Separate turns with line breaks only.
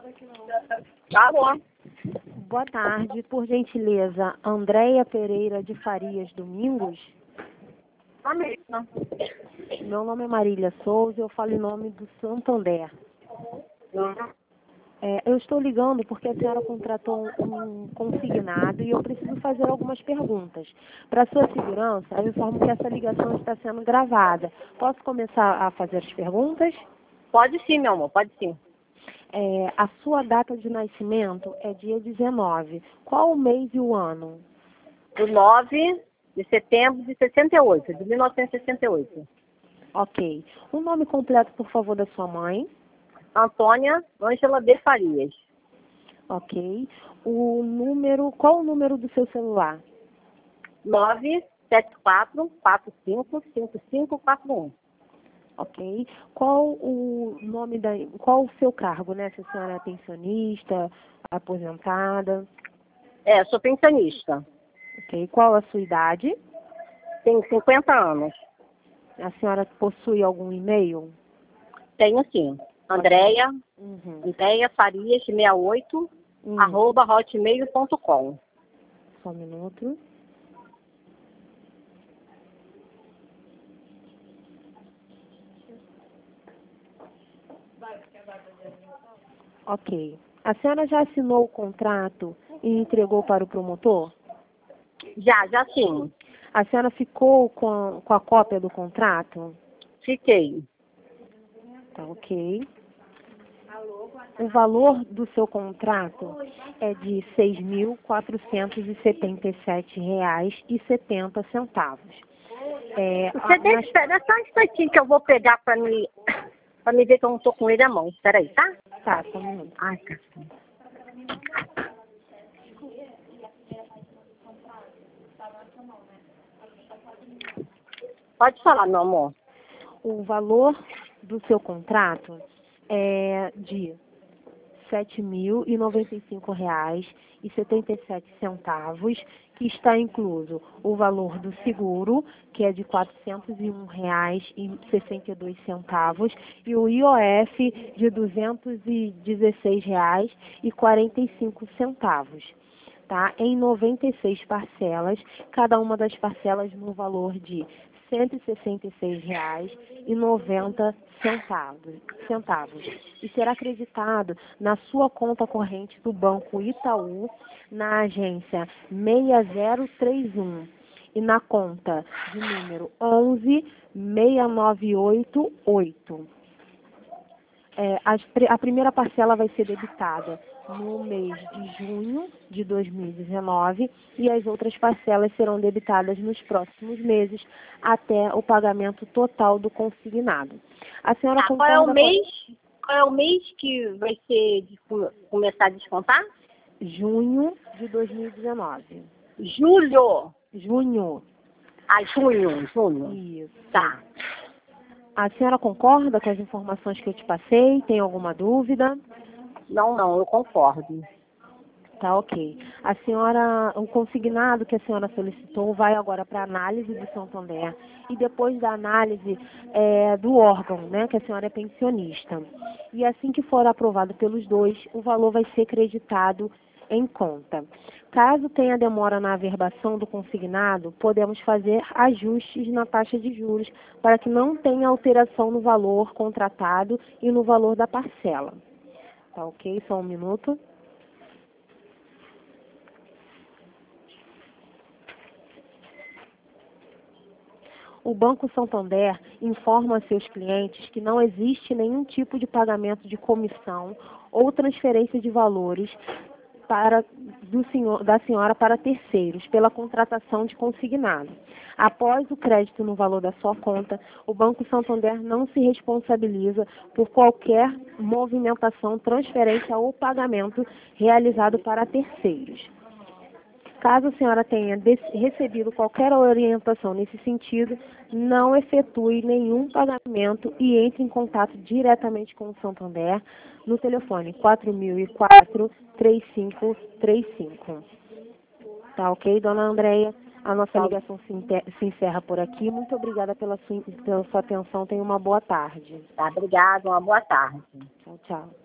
Tá bom.
Boa tarde, por gentileza, Andréia Pereira de Farias Domingos.
A mesma.
Meu nome é Marília Souza, eu falo em nome do Santander. Eu estou ligando porque a senhora contratou um consignado e eu preciso fazer algumas perguntas. Para sua segurança, eu informo que essa ligação está sendo gravada. Posso começar a fazer as perguntas?
Pode sim, meu amor, pode sim.
A sua data de nascimento é dia 19. Qual o mês e o ano?
Do 9 de setembro de 68, de 1968.
Ok. O nome completo, por favor, da sua mãe?
Antônia Ângela de Farias.
Ok. Qual o número do seu celular?
974455541.
Ok. Qual o seu cargo, né? Se a senhora é pensionista, aposentada?
Sou pensionista.
Ok. Qual a sua idade?
Tenho 50 anos.
A senhora possui algum e-mail?
Tenho sim. Andréia Farias 68 @hotmail.com.
Só um minuto. Ok. A senhora já assinou o contrato e entregou para o promotor?
Já sim.
A senhora ficou com a cópia do contrato?
Fiquei.
Tá, ok. O valor do seu contrato é de R$ 6.477,70.
Espera só um instantinho que eu vou pegar pra me ver que eu não tô com ele à mão. Espera aí, tá?
Tá, só um minuto.
Ai, cacete. Pode falar, meu amor.
O valor do seu contrato é de R$ 7.095,77, que está incluso o valor do seguro, que é de R$ 401,62, e o IOF de R$ 216,45, tá? Em 96 parcelas, cada uma das parcelas no valor de R$ 166,90, e será acreditado na sua conta corrente do Banco Itaú, na agência 6031 e na conta de número 116988. A primeira parcela vai ser debitada no mês de junho de 2019 e as outras parcelas serão debitadas nos próximos meses até o pagamento total do consignado. A senhora
Qual
concorda
é o mês? Qual é o mês que vai ser de começar a descontar?
Junho de 2019.
Julho.
Junho.
Junho.
Isso.
Tá.
A senhora concorda com as informações que eu te passei? Tem alguma dúvida?
Não, eu concordo.
Tá, ok. O consignado que a senhora solicitou vai agora para análise do Santander e depois da análise do órgão, né, que a senhora é pensionista. E assim que for aprovado pelos dois, o valor vai ser creditado em conta. Caso tenha demora na averbação do consignado, podemos fazer ajustes na taxa de juros para que não tenha alteração no valor contratado e no valor da parcela. Tá, ok? Só um minuto. O Banco Santander informa a seus clientes que não existe nenhum tipo de pagamento de comissão ou transferência de valores da senhora para terceiros pela contratação de consignado. Após o crédito no valor da sua conta, o Banco Santander não se responsabiliza por qualquer movimentação, transferência ou pagamento realizado para terceiros. Caso a senhora tenha recebido qualquer orientação nesse sentido, não efetue nenhum pagamento e entre em contato diretamente com o Santander no telefone 4004-3535. Tá ok, dona Andréia? A nossa ligação se encerra por aqui. Muito obrigada pela sua atenção. Tenha uma boa tarde.
Tá, obrigada. Uma boa tarde.
Tchau, tchau.